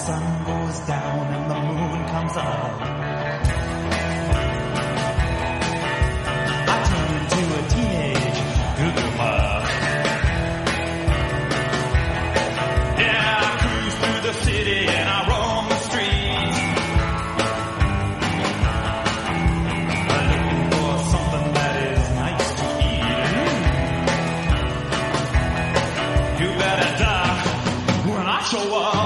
sun goes down and the moon comes up, I turn into a teenage hoodlum. Yeah, I cruise through the city and I roam the streets, looking for something that is nice to eat. You better die when I show up.